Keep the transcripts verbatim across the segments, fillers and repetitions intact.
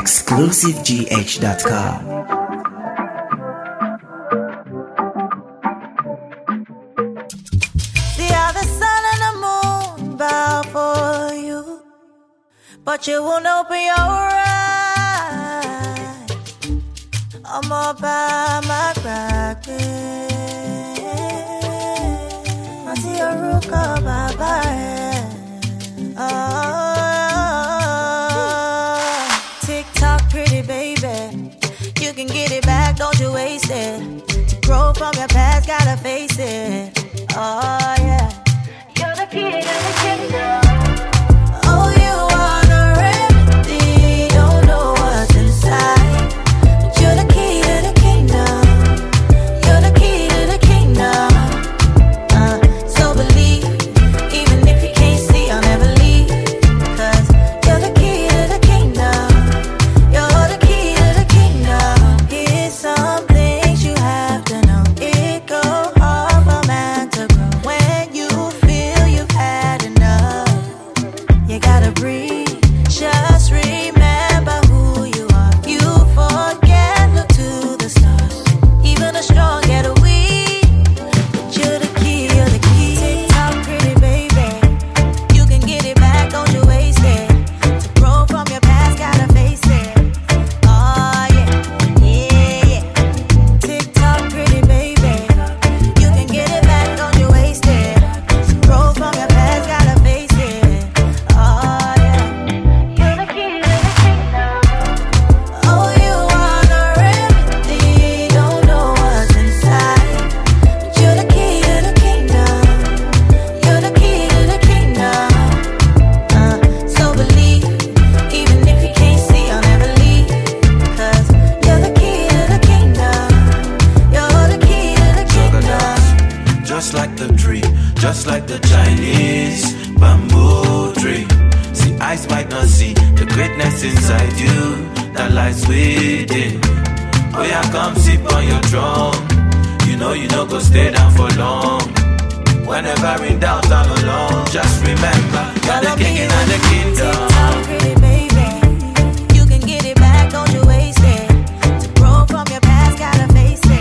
exclusive g h dot com. But you won't open your eyes. I'm all by my crack. I see a rook of my body. Tick tock, pretty baby. You can get it back, don't you waste it. To grow from your past, gotta face it. Oh yeah. You're the key to the kingdom. Just like the Chinese bamboo tree. See, eyes might not see the greatness inside you that lies within. Oh yeah, come sip on your drum. You know you know go stay down for long. Whenever in doubt and alone, just remember you're the king and the kingdom. Pretty baby, you can get it back, don't you waste it. To grow from your past, gotta face it.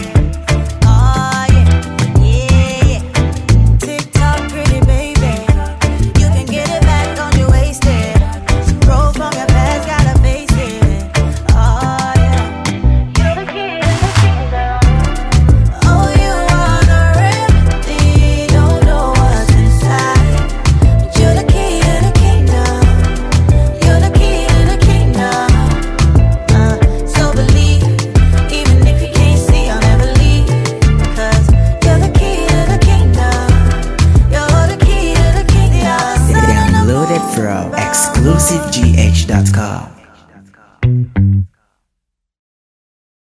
exclusive g h dot com.